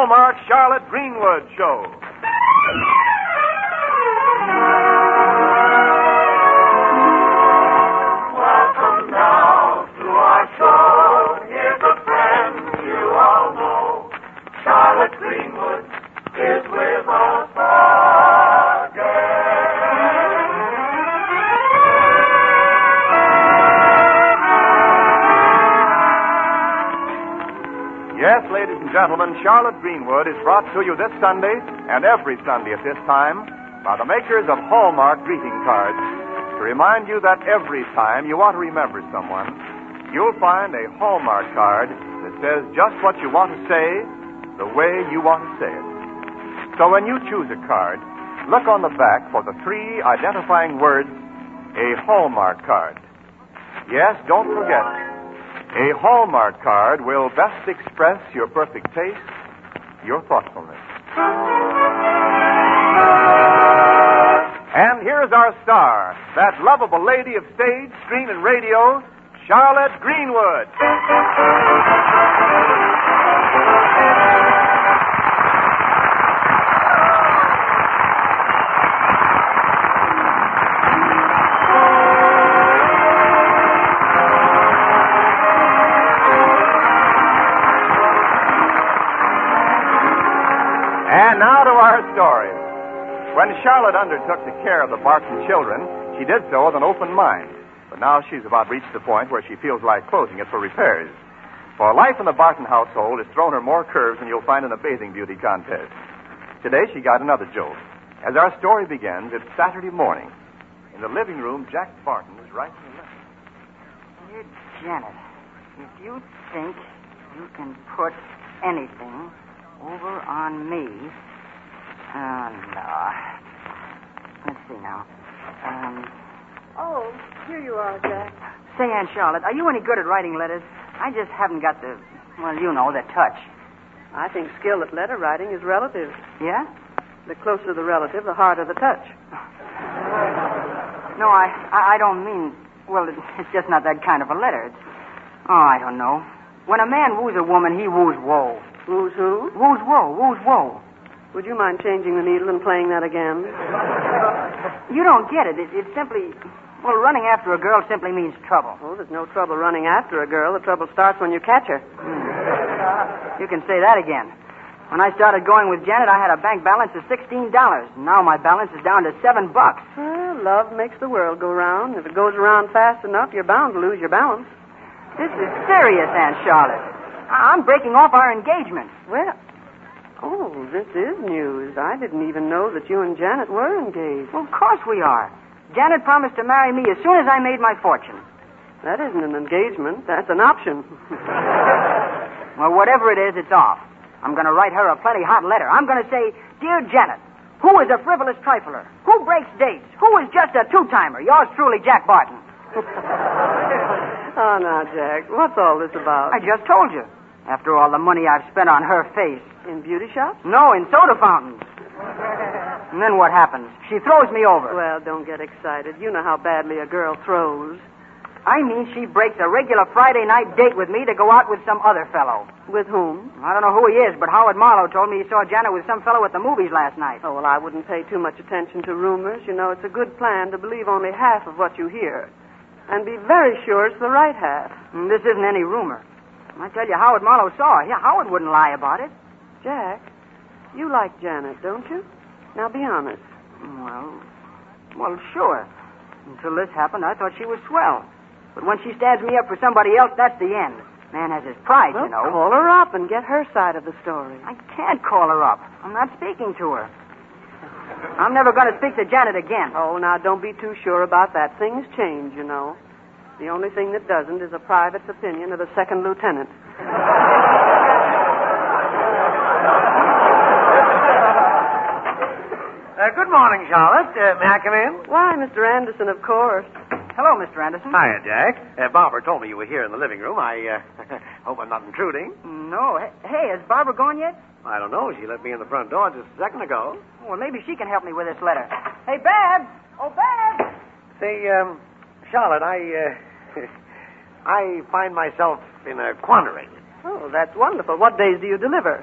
Hallmark Charlotte Greenwood Show. Welcome now to our show. Here's a friend you all know. Charlotte Greenwood is with us again. Yes, ladies and gentlemen, Charlotte Greenwood is brought to you this Sunday and every Sunday at this time by the makers of Hallmark greeting cards to remind you that every time you want to remember someone, you'll find a Hallmark card that says just what you want to say the way you want to say it. So when you choose a card, look on the back for the 3 identifying words, a Hallmark card. Yes, don't forget, a Hallmark card will best express your perfect taste, your thoughtfulness. And here's our star, that lovable lady of stage, screen, and radio, Charlotte Greenwood. And now to our story. When Charlotte undertook the care of the Barton children, she did so with an open mind. But now she's about reached the point where she feels like closing it for repairs. For life in the Barton household has thrown her more curves than you'll find in a bathing beauty contest. Today she got another jolt. As our story begins, it's Saturday morning. In the living room, Jack Barton is writing a letter. Dear Janet, if you think you can put anything over on me... no. Let's see now. Oh, here you are, Jack. Say, Aunt Charlotte, are you any good at writing letters? I just haven't got the touch. I think skill at letter writing is relative. Yeah? The closer the relative, the harder the touch. No, I don't mean... Well, it's just not that kind of a letter. I don't know. When a man woos a woman, he woos woe. Woos who? Woos woe, woos woe. Would you mind changing the needle and playing that again? You don't get it. It's simply... Well, running after a girl simply means trouble. Oh, there's no trouble running after a girl. The trouble starts when you catch her. You can say that again. When I started going with Janet, I had a bank balance of $16. Now my balance is down to $7. Well, love makes the world go round. If it goes around fast enough, you're bound to lose your balance. This is serious, Aunt Charlotte. I'm breaking off our engagement. Well, this is news. I didn't even know that you and Janet were engaged. Well, of course we are. Janet promised to marry me as soon as I made my fortune. That isn't an engagement. That's an option. Well, whatever it is, it's off. I'm going to write her a plenty hot letter. I'm going to say, Dear Janet, who is a frivolous trifler? Who breaks dates? Who is just a two-timer? Yours truly, Jack Barton. Oh, now, Jack, what's all this about? I just told you. After all the money I've spent on her face. In beauty shops? No, in soda fountains. And then what happens? She throws me over. Well, don't get excited. You know how badly a girl throws. I mean, she breaks a regular Friday night date with me to go out with some other fellow. With whom? I don't know who he is, but Howard Marlowe told me he saw Janet with some fellow at the movies last night. Oh, well, I wouldn't pay too much attention to rumors. You know, it's a good plan to believe only half of what you hear. And be very sure it's the right half. And this isn't any rumor. I tell you, Howard Marlowe saw her. Yeah, Howard wouldn't lie about it. Jack, you like Janet, don't you? Now, be honest. Well, sure. Until this happened, I thought she was swell. But when she stands me up for somebody else, that's the end. Man has his pride, Well, you know. call her up and get her side of the story. I can't call her up. I'm not speaking to her. I'm never going to speak to Janet again. Oh, now, don't be too sure about that. Things change, you know. The only thing that doesn't is a private's opinion of the second lieutenant. Good morning, Charlotte. May I come in? Why, Mr. Anderson, of course. Hello, Mr. Anderson. Hiya, Jack. Barbara told me you were here in the living room. I hope I'm not intruding. No. Hey, has Barbara gone yet? I don't know. She let me in the front door just a second ago. Well, maybe she can help me with this letter. Hey, Babs! Oh, Babs! Say, Charlotte, I find myself in a quandary. Oh, that's wonderful. What days do you deliver?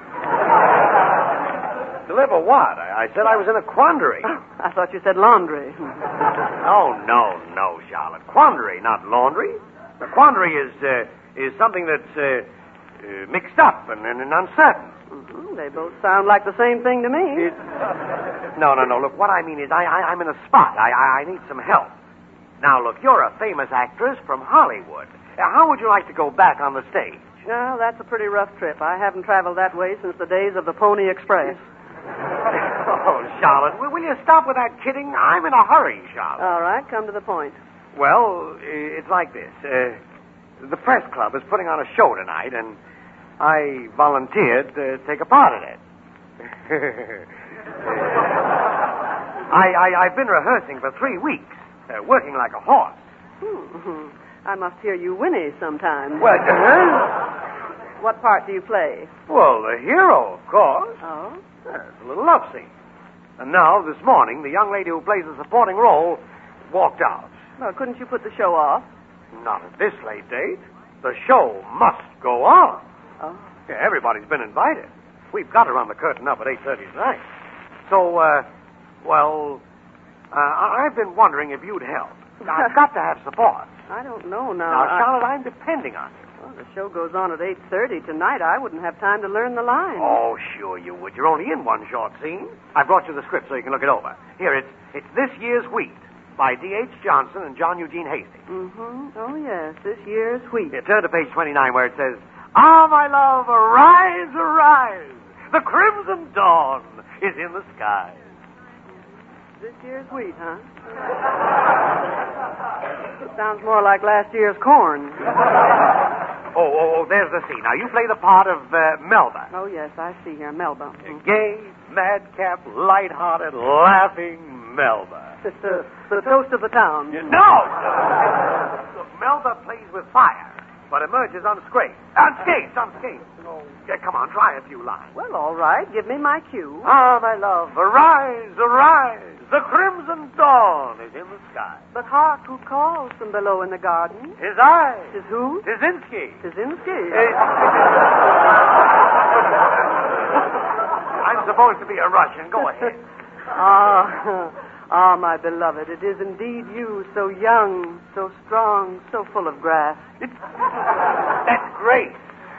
Deliver what? I said I was in a quandary. I thought you said laundry. Oh, no, Charlotte. Quandary, not laundry. The quandary is something that's mixed up and uncertain. Mm-hmm. They both sound like the same thing to me. No. Look, what I mean is I'm in a spot. I need some help. Now, look, you're a famous actress from Hollywood. How would you like to go back on the stage? Well, that's a pretty rough trip. I haven't traveled that way since the days of the Pony Express. Oh, Charlotte, will you stop with that kidding? I'm in a hurry, Charlotte. All right, come to the point. Well, it's like this. The press club is putting on a show tonight, and I volunteered to take a part in it. I've been rehearsing for 3 weeks, working like a horse. I must hear you whinny sometime. What? What part do you play? Well, the hero, of course. Oh? It's a little love scene. And now, this morning, the young lady who plays the supporting role walked out. Well, couldn't you put the show off? Not at this late date. The show must go on. Oh. Yeah, everybody's been invited. We've got to run the curtain up at 8:30 tonight. So, I've been wondering if you'd help. I've got to have support. I don't know now. Now, Charlotte, I'm depending on you. Well, the show goes on at 8:30 tonight. I wouldn't have time to learn the lines. Oh, sure you would. You're only in one short scene. I brought you the script so you can look it over. Here, it's This Year's Wheat by D.H. Johnson and John Eugene Hastings. Mm-hmm. Oh, yes, This Year's Wheat. Here, turn to page 29 where it says, "Ah, my love, arise, arise. The crimson dawn is in the sky." This Year's Wheat, huh? Sounds more like last year's corn. Oh, there's the scene. Now, you play the part of Melba. Oh, yes, I see here. Melba. Gay, madcap, light-hearted, laughing Melba. The toast of the town. No! Look, Melba plays with fire, but emerges unscathed. Unscathed. Oh, yeah, come on, try a few lines. Well, all right. Give me my cue. Ah, my love, arise, arise. The crimson dawn is in the sky. But hark, who calls from below in the garden? His eyes. Is who? Kaczynski. Kaczynski. I'm supposed to be a Russian. Go ahead. Ah, my beloved, it is indeed you, so young, so strong, so full of grace. That's great.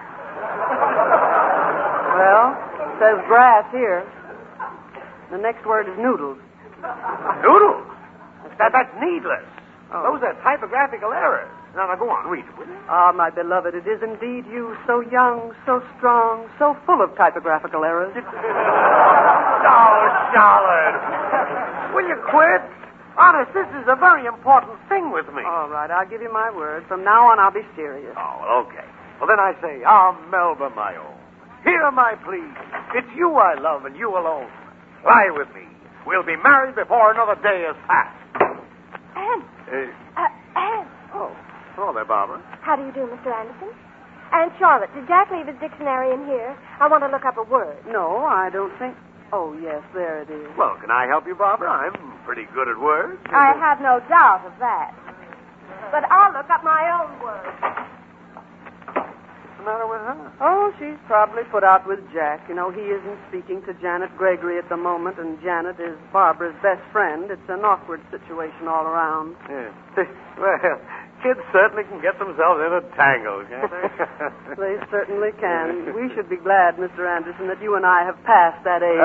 Well, it says grass here. The next word is noodles. Noodles? That's needless. Oh. Those are typographical errors. Now, go on, read it, will you? Ah, my beloved, it is indeed you, so young, so strong, so full of typographical errors. Oh, Charlotte. Will you quit? Honest, this is a very important thing with me. All right, I'll give you my word. From now on, I'll be serious. Oh, well, okay. Well, then I say, ah, Melba, my own. Hear my plea. It's you I love and you alone. Fly with me. We'll be married before another day has passed. Anne. Anne. Oh, hello there, Barbara. How do you do, Mr. Anderson? Aunt Charlotte, did Jack leave his dictionary in here? I want to look up a word. No, I don't think... Oh, yes, there it is. Well, can I help you, Barbara? I'm pretty good at words. I have no doubt of that. But I'll look up my own word. What's the matter with her? Oh, she's probably put out with Jack. You know, he isn't speaking to Janet Gregory at the moment, and Janet is Barbara's best friend. It's an awkward situation all around. Yeah. Well, kids certainly can get themselves in a tangle, can't they? They certainly can. We should be glad, Mr. Anderson, that you and I have passed that age.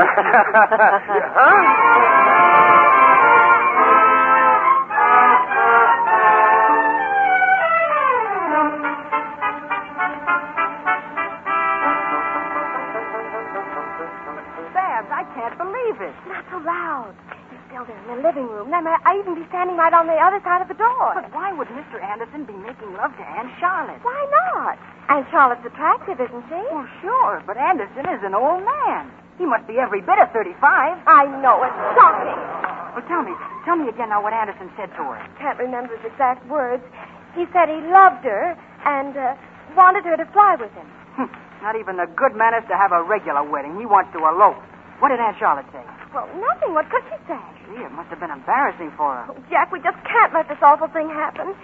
Babs, I can't believe it. Not so loud. He's still there in the living room. They may even be standing right on the other side of the door. But why would Mr. Anderson be making love to Aunt Charlotte? Why not? Aunt Charlotte's attractive, isn't she? Well, sure, but Anderson is an old man. He must be every bit of 35. I know. It's shocking. Well, tell me again now what Anderson said to her. Can't remember his exact words. He said he loved her and wanted her to fly with him. Not even the good manners to have a regular wedding. He wants to elope. What did Aunt Charlotte say? Well, nothing. What could she say? Gee, it must have been embarrassing for her. Oh, Jack, we just can't let this awful thing happen.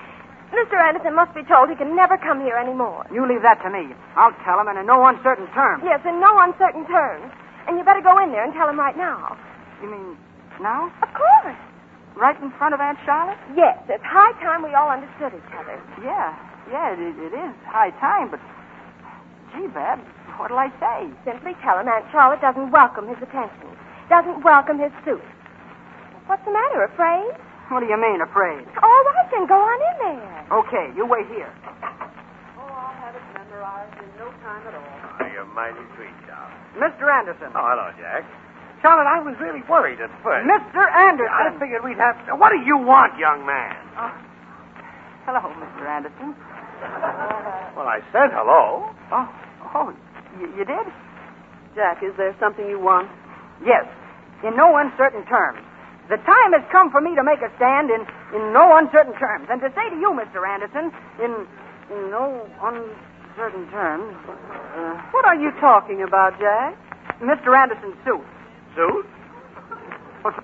Mr. Anderson must be told he can never come here anymore. You leave that to me. I'll tell him in no uncertain terms. Yes, in no uncertain terms. And you better go in there and tell him right now. You mean now? Of course. Right in front of Aunt Charlotte? Yes, it's high time we all understood each other. Yeah, it is high time, but... Gee, Babs, what'll I say? Simply tell him Aunt Charlotte doesn't welcome his attention. Doesn't welcome his suit. What's the matter, afraid? What do you mean, afraid? All right, then, go on in there. Okay, you wait here. Oh, I'll have it memorized in no time at all. Oh, you're mighty sweet, Charlotte. Mr. Anderson. Oh, hello, Jack. Charlotte, I was really worried at first. Mr. I Anderson. figured we'd have... What do you want, young man? Hello, Mr. Anderson. Well, I said hello. Oh, you did? Jack, is there something you want? Yes, in no uncertain terms. The time has come for me to make a stand in no uncertain terms. And to say to you, Mr. Anderson, in no uncertain terms... What are you talking about, Jack? Mr. Anderson's suit. Suit? What's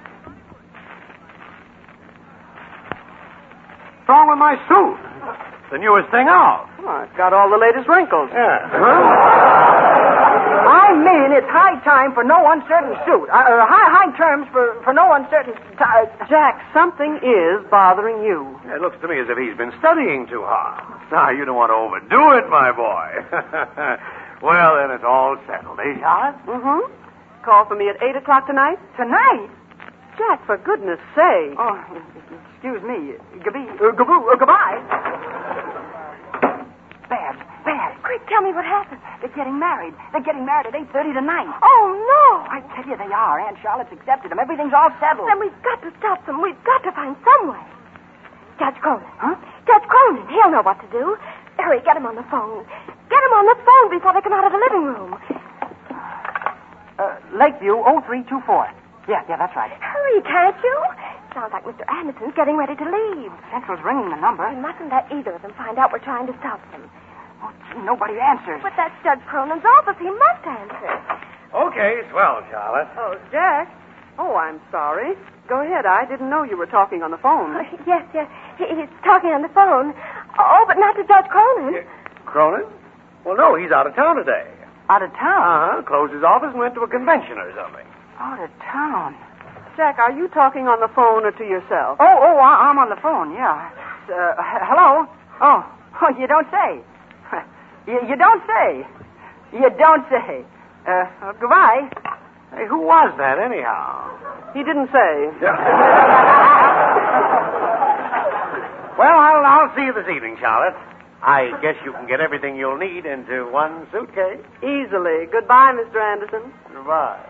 wrong with my suit? The newest thing out. Oh, it's got all the latest wrinkles. I mean, it's high time for no uncertain suit. High terms for no uncertain... Jack, something is bothering you. It looks to me as if he's been studying too hard. Now, you don't want to overdo it, my boy. Well, then it's all settled, eh, Charlotte? Mm-hmm. Call for me at 8 o'clock tonight? Tonight? Jack, for goodness sake. Oh, excuse me. Goodbye. Babs. Quick, tell me what happened. They're getting married. They're getting married at 8:30 tonight. Oh, no. I tell you, they are. Aunt Charlotte's accepted them. Everything's all settled. Then we've got to stop them. We've got to find some way. Judge Cronin. Huh? Judge Cronin. He'll know what to do. Hurry, get him on the phone. Get him on the phone before they come out of the living room. Lakeview 0324. Yeah, that's right. Hurry, can't you? Sounds like Mr. Anderson's getting ready to leave. Central's ringing the number. We mustn't let either of them find out we're trying to stop them. Oh, gee, nobody answers. But that's Judge Cronin's office. He must answer. Okay, swell, Charlotte. Oh, Jack. Oh, I'm sorry. Go ahead. I didn't know you were talking on the phone. Yes. He's talking on the phone. Oh, but not to Judge Cronin. Cronin? Well, no, he's out of town today. Out of town? Uh-huh. Closed his office and went to a convention or something. Out of town? Jack, are you talking on the phone or to yourself? I'm on the phone, yeah. Hello? Oh, you don't say. You don't say. You don't say. Goodbye. Hey, who was that, anyhow? He didn't say. Well, I'll see you this evening, Charlotte. I guess you can get everything you'll need into one suitcase. Easily. Goodbye, Mr. Anderson. Goodbye.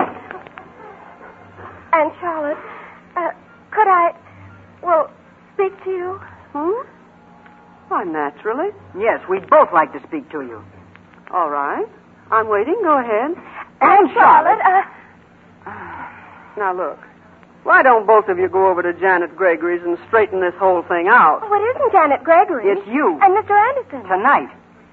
And Charlotte, could I, speak to you? Why, naturally. Yes, we'd both like to speak to you. All right. I'm waiting. Go ahead. And Charlotte. Now, look. Why don't both of you go over to Janet Gregory's and straighten this whole thing out? Oh, it isn't Janet Gregory. It's you. And Mr. Anderson. Tonight.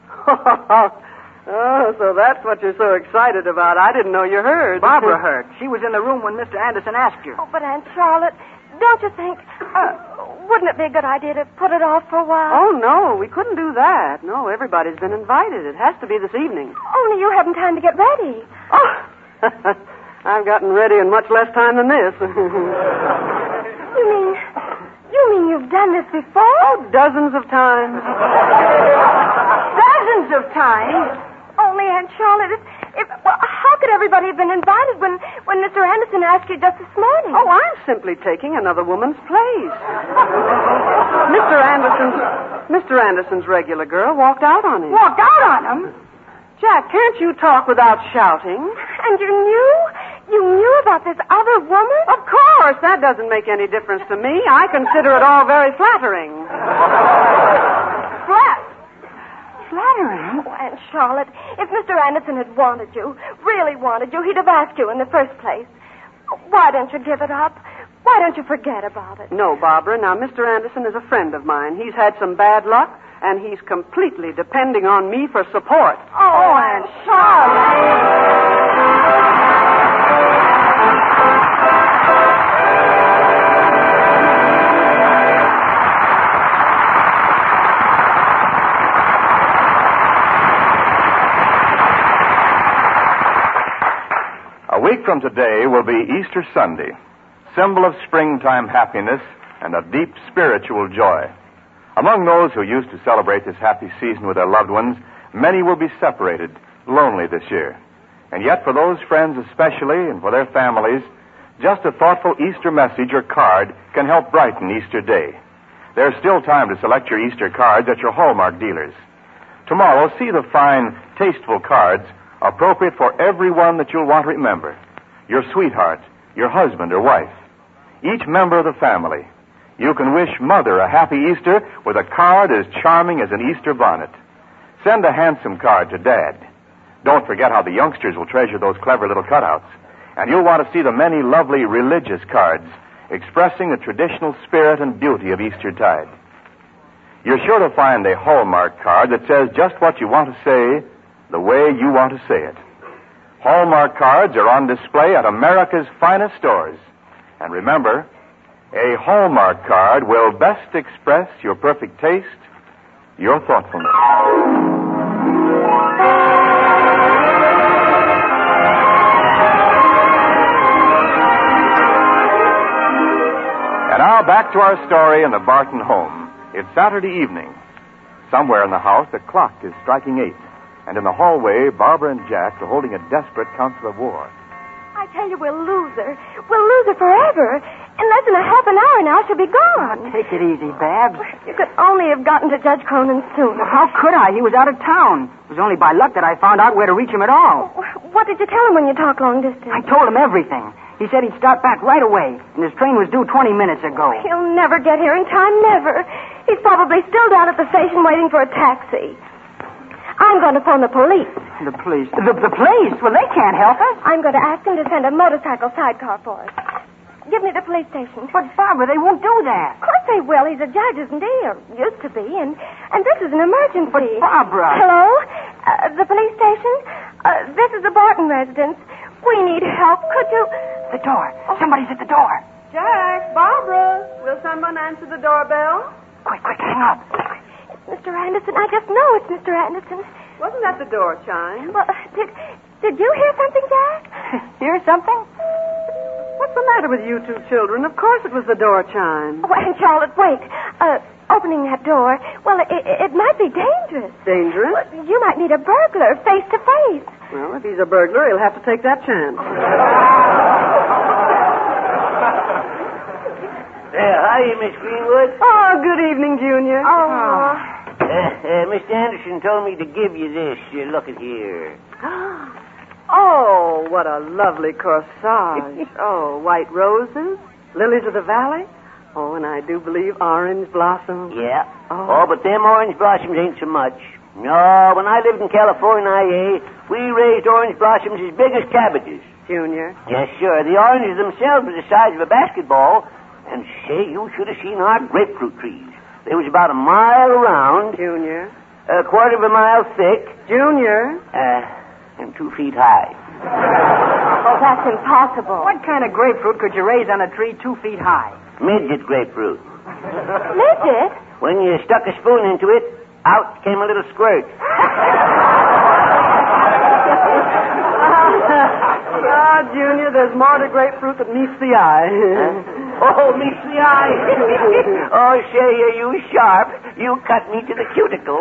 Oh, so that's what you're so excited about. I didn't know you heard. Barbara heard. She was in the room when Mr. Anderson asked you. Oh, but Aunt Charlotte, don't you think, wouldn't it be a good idea to put it off for a while? Oh, no, we couldn't do that. No, everybody's been invited. It has to be this evening. Only you haven't time to get ready. Oh, I've gotten ready in much less time than this. You mean you've done this before? Oh, dozens of times. Dozens of times? Only, Aunt Charlotte, how could everybody have been invited when Mr. Anderson asked you just this morning? Oh, I'm simply taking another woman's place. Mr. Anderson's regular girl walked out on him. Walked out on him? Jack, can't you talk without shouting? And you knew? You knew about this other woman? Of course. That doesn't make any difference to me. I consider it all very flattering. Flattering? Oh, Aunt Charlotte, if Mr. Anderson had wanted you, really wanted you, he'd have asked you in the first place. Why don't you give it up? Why don't you forget about it? No, Barbara. Now, Mr. Anderson is a friend of mine. He's had some bad luck, and he's completely depending on me for support. Oh, Aunt Charlotte! week from today will be Easter Sunday, symbol of springtime happiness and a deep spiritual joy. Among those who used to celebrate this happy season with their loved ones, many will be separated, lonely this year. And yet, for those friends especially and for their families, just a thoughtful Easter message or card can help brighten Easter Day. There's still time to select your Easter cards at your Hallmark dealers. Tomorrow, see the fine, tasteful cards appropriate for everyone that you'll want to remember. Your sweetheart, your husband or wife, each member of the family. You can wish Mother a happy Easter with a card as charming as an Easter bonnet. Send a handsome card to Dad. Don't forget how the youngsters will treasure those clever little cutouts. And you'll want to see the many lovely religious cards expressing the traditional spirit and beauty of Eastertide. You're sure to find a Hallmark card that says just what you want to say, the way you want to say it. Hallmark cards are on display at America's finest stores. And remember, a Hallmark card will best express your perfect taste, your thoughtfulness. And now back to our story in the Barton home. It's Saturday evening. Somewhere in the house, the clock is striking 8. And in the hallway, Barbara and Jack are holding a desperate council of war. I tell you, we'll lose her. We'll lose her forever. In less than a half an hour now, she'll be gone. Take it easy, Babs. You could only have gotten to Judge Cronin sooner. Well, how could I? He was out of town. It was only by luck that I found out where to reach him at all. What did you tell him when you talked long distance? I told him everything. He said he'd start back right away, and his train was due 20 minutes ago. He'll never get here in time, never. He's probably still down at the station waiting for a taxi. I'm going to phone the police. The police? The police? Well, they can't help us. I'm going to ask them to send a motorcycle sidecar for us. Give me the police station. But, Barbara, they won't do that. Of course they will. He's a judge, isn't he? Or used to be. And this is an emergency. But, Barbara... Hello? The police station? This is the Barton residence. We need help. Could you... The door. Somebody's at the door. Jack, Barbara, will someone answer the doorbell? Quick, hang up. It's Mr. Anderson. I just know it's Mr. Anderson. Wasn't that the door chime? Well, did you hear something, Jack? Hear something? What's the matter with you two children? Of course it was the door chime. Oh, and Charlotte, wait. Opening that door, well, it might be dangerous. Dangerous? Well, you might need a burglar face to face. Well, if he's a burglar, he'll have to take that chance. Hi, Miss Greenwood. Oh, good evening, Junior. Mr. Anderson told me to give you this. Look at here. Oh, what a lovely corsage. Oh, white roses, lilies of the valley. Oh, and I do believe orange blossoms. Yeah. Oh. But them orange blossoms ain't so much. No, when I lived in California, we raised orange blossoms as big as cabbages. Junior. Yes, sir. The oranges themselves were the size of a basketball. And say, you should have seen our grapefruit trees. They was about a mile around. Junior. A quarter of a mile thick. Junior. And 2 feet high. Oh, that's impossible. What kind of grapefruit could you raise on a tree 2 feet high? Midget grapefruit. Midget? When you stuck a spoon into it, out came a little squirt. Junior, there's more to grapefruit that meets the eye. Oh, meets the eye. Oh, say, are you sharp? You cut me to the cuticle.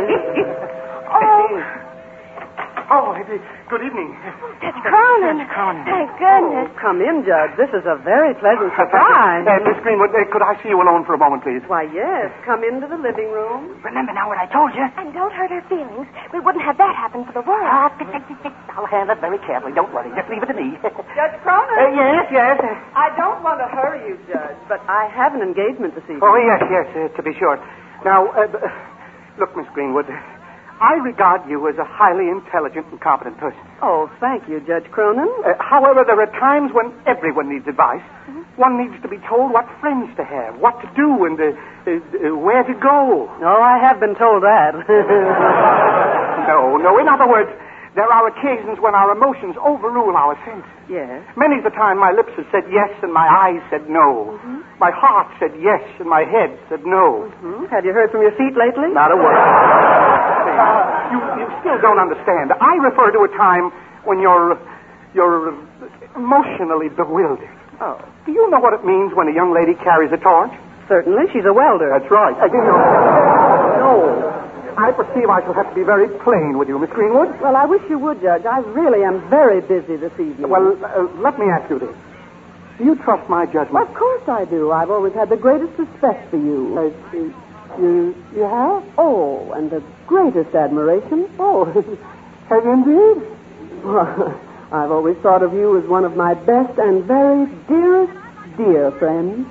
Oh, good evening. Judge Cronin. Thank goodness. Oh, come in, Judge. This is a very pleasant surprise. Miss Greenwood, could I see you alone for a moment, please? Why, yes. Come into the living room. Remember now what I told you? And don't hurt her feelings. We wouldn't have that happen for the world. I'll handle it very carefully. Don't worry. Just leave it to me. Judge Cronin? Yes. I don't want to hurry you, Judge, but I have an engagement this evening. Oh, yes, to be sure. Now, look, Miss Greenwood, I regard you as a highly intelligent and competent person. Oh, thank you, Judge Cronin. However, there are times when everyone needs advice. Mm-hmm. One needs to be told what friends to have, what to do, and where to go. Oh, I have been told that. No. In other words, there are occasions when our emotions overrule our senses. Yes. Many's the time my lips have said yes and my eyes said no. Mm-hmm. My heart said yes and my head said no. Mm-hmm. Have you heard from your feet lately? Not a word. You still don't understand. I refer to a time when your You're emotionally bewildered. Oh. Do you know what it means when a young lady carries a torch? Certainly. She's a welder. That's right. No. I perceive I shall have to be very plain with you, Miss Greenwood. Well, I wish you would, Judge. I really am very busy this evening. Well, let me ask you this. Do you trust my judgment? Of course I do. I've always had the greatest respect for you. You have? Oh, and the greatest admiration. Oh, have you indeed? Well, I've always thought of you as one of my best and very dearest dear friends.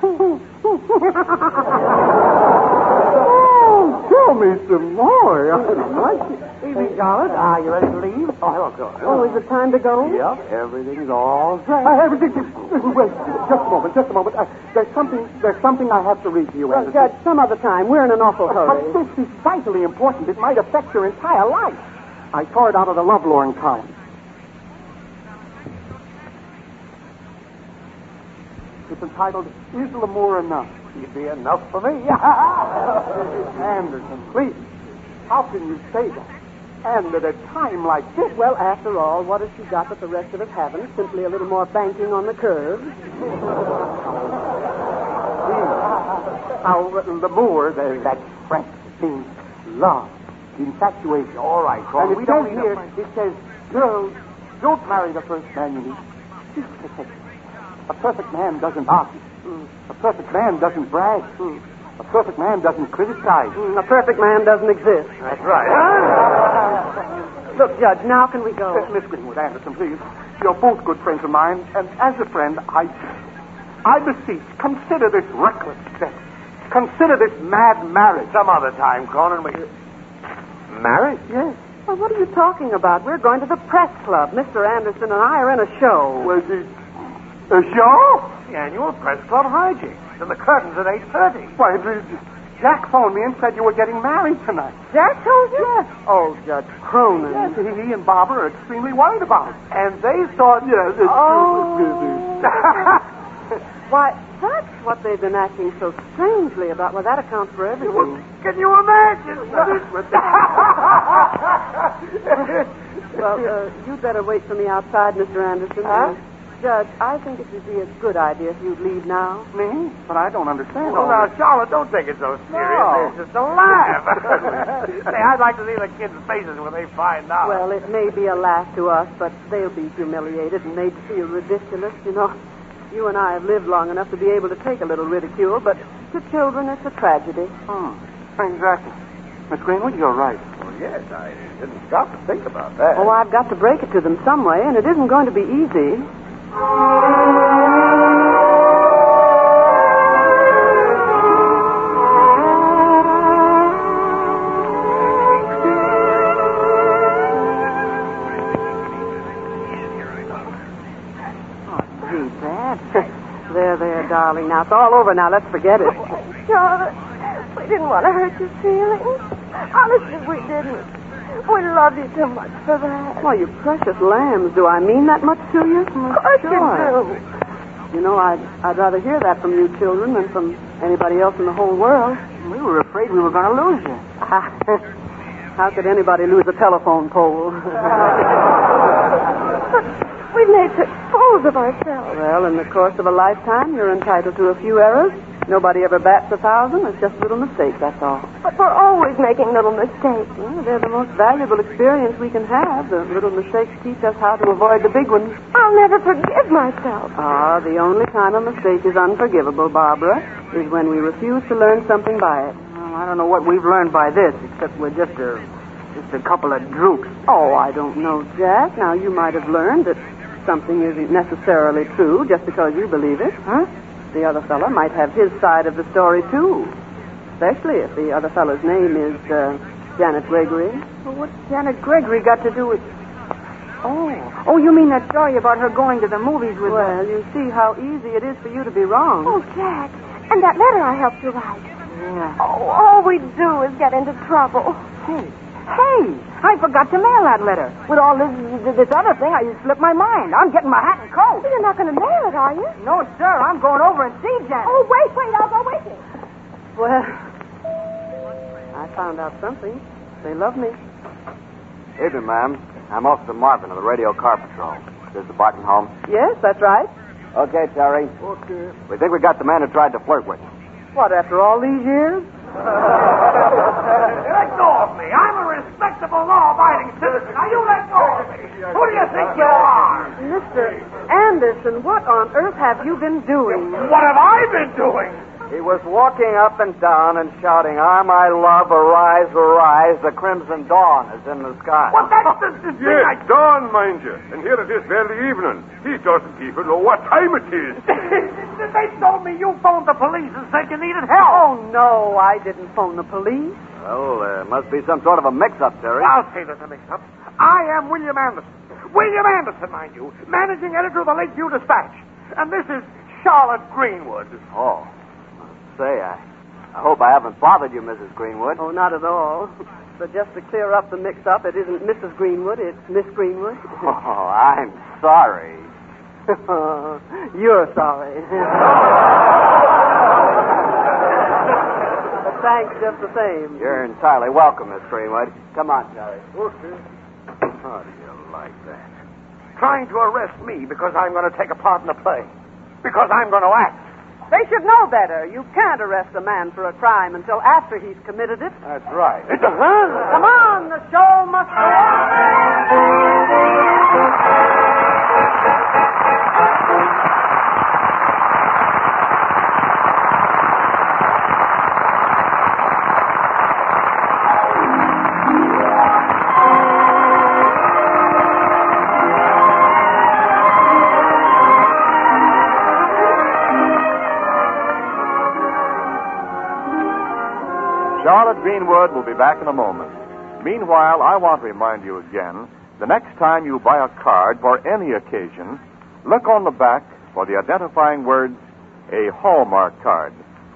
Tell me some more. Evening, Charlotte. Are you ready to leave? Oh, hello, George. Oh, is it time to go? Yep, everything's all right. Everything. Wait, just a moment. There's something I have to read to you, Well, Anderson. Judge, some other time. We're in an awful hurry. But this is vitally important. It might affect your entire life. I tore it out of the Lovelorn column. It's entitled, Is L'amour Enough? You'd be enough for me. Anderson, please. How can you say that? And at a time like this? Well, after all, what has she got that the rest of us haven't? Simply a little more banking on the curve. Now, L'amour, there's that French thing, love, infatuation. All right, Crawford. And it says, girls, don't marry the first man you meet. A perfect man doesn't argue. A perfect man doesn't brag. A perfect man doesn't criticize. A perfect man doesn't exist. That's right. Look, Judge, now can we go? Miss Greenwood, Anderson, please. You're both good friends of mine, and as a friend, I beseech, consider this reckless step. Consider this mad marriage. Some other time, Conan. Married? Yes. Well, what are you talking about? We're going to the press club. Mr. Anderson and I are in a show. Was it a show? The annual press club hijinks. And the curtain's at 8:30. Why, Jack phoned me and said you were getting married tonight. Jack told you? Yes. Oh, Judge Cronin. Yes, he and Barbara are extremely worried about it. And they thought... Yes, it's Why, that's what they've been acting so strangely about. Well, that accounts for everything. Can you imagine? Well, you'd better wait for me outside, Mr. Anderson. Huh? Judge, I think it would be a good idea if you'd leave now. Me? But I don't understand Well, all now, this. Charlotte, don't take it so serious. No. It's just a laugh. Say, I'd like to see the kids' faces when they find out. Well, it may be a laugh to us, but they'll be humiliated and made to feel ridiculous. You know, you and I have lived long enough to be able to take a little ridicule, but to children, it's a tragedy. Exactly. Miss Greenwood, you're right. Well, yes, I didn't stop to think about that. Oh, I've got to break it to them some way, and it isn't going to be easy. There, darling. Now, it's all over now. Let's forget it. Charlotte, we didn't want to hurt your feelings. Honestly, we didn't. We love you too much for that. Why, you precious lambs. Do I mean that much to you? Of course you do. You know, I'd rather hear that from you children than from anybody else in the whole world. We were afraid we were going to lose you. How could anybody lose a telephone pole? We've made such fools of ourselves. Well, in the course of a lifetime, you're entitled to a few errors. Nobody ever bats 1,000. It's just little mistakes, that's all. But we're always making little mistakes. Well, they're the most valuable experience we can have. The little mistakes teach us how to avoid the big ones. I'll never forgive myself. The only time a mistake is unforgivable, Barbara, is when we refuse to learn something by it. Well, I don't know what we've learned by this, except we're just a couple of droops. Oh, I don't know, Jack. Now, you might have learned that something isn't necessarily true just because you believe it. Huh? The other fellow might have his side of the story, too. Especially if the other fellow's name is Janet Gregory. Well, what's Janet Gregory got to do with... Oh, you mean that story about her going to the movies with... Well, you see how easy it is for you to be wrong. Oh, Jack. And that letter I helped you write. Yeah. Oh, all we do is get into trouble. Hey, I forgot to mail that letter. With all this other thing, I just slipped my mind. I'm getting my hat and coat. You're not going to mail it, are you? No, sir. I'm going over and see Janet. Oh, wait. I'll go with you. Well, I found out something. They love me. Evening, ma'am. I'm Officer Marvin of the Radio Car Patrol. Is the Barton home? Yes, that's right. Okay, Terry. Okay. We think we got the man who tried to flirt with you. What, after all these years? Let go of me. I'm a respectable, law-abiding citizen. Now, you let go of me. Who do you think you are? Mr. Anderson, what on earth have you been doing? What have I been doing? He was walking up and down and shouting, "Ah, my love, arise, arise, the crimson dawn is in the sky." Well, that's the thing. Yes, dawn, mind you. And here it is very evening. He doesn't even know what time it is. They told me you phoned the police and said you needed help. Oh, no, I didn't phone the police. Well, there must be some sort of a mix-up, Terry. I'll say there's a mix-up. I am William Anderson. William Anderson, mind you, managing editor of the Lakeview Dispatch. And this is Charlotte Greenwood. Oh. Say, I hope I haven't bothered you, Mrs. Greenwood. Oh, not at all. But just to clear up the mix-up, it isn't Mrs. Greenwood, it's Miss Greenwood. Oh, I'm sorry. You're sorry. But thanks just the same. You're entirely welcome, Miss Greenwood. Come on, Terry. Okay. How do you like that? Trying to arrest me because I'm going to take a part in the play. Because I'm going to act. They should know better. You can't arrest a man for a crime until after he's committed it. That's right. Come on, the show must go Charlotte Greenwood will be back in a moment. Meanwhile, I want to remind you again, the next time you buy a card for any occasion, look on the back for the identifying words, a Hallmark card.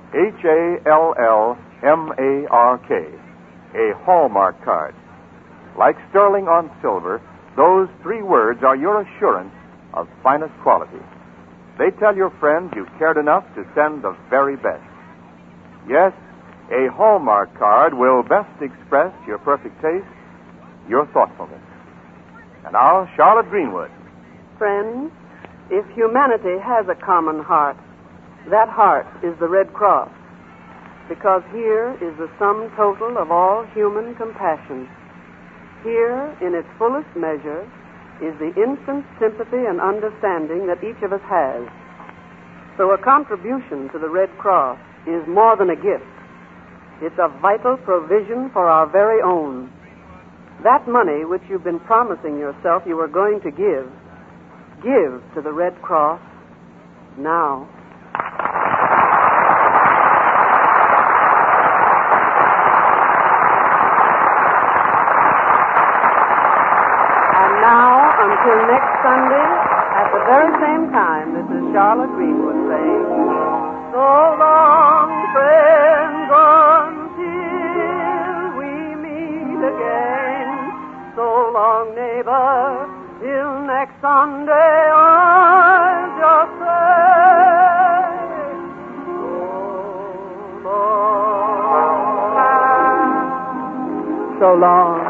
Hallmark. A Hallmark card. Like sterling on silver, those three words are your assurance of finest quality. They tell your friends you cared enough to send the very best. Yes, a Hallmark card will best express your perfect taste, your thoughtfulness. And now, Charlotte Greenwood. Friends, if humanity has a common heart, that heart is the Red Cross. Because here is the sum total of all human compassion. Here, in its fullest measure, is the instant sympathy and understanding that each of us has. So a contribution to the Red Cross is more than a gift. It's a vital provision for our very own. That money which you've been promising yourself you were going to give to the Red Cross now. And now, until next Sunday, at the very same time, this is Charlotte Greenwood saying, so long, friends, until we meet again. So long, neighbor, till next Sunday, I'll just say, so long. So long.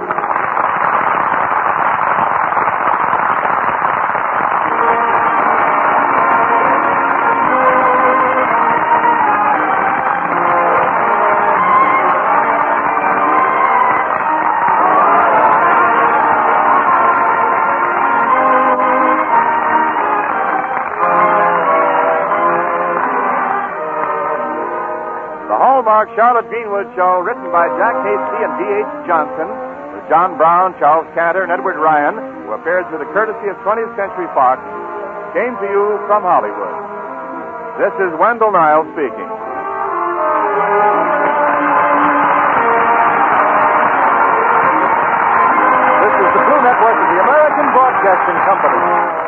Hallmark Charlotte Greenwood Show, written by Jack Hasty and D.H. Johnson, with John Brown, Charles Cantor, and Edward Ryan, who appears with the courtesy of 20th Century Fox, came to you from Hollywood. This is Wendell Niles speaking. This is the Blue Network of the American Broadcasting Company.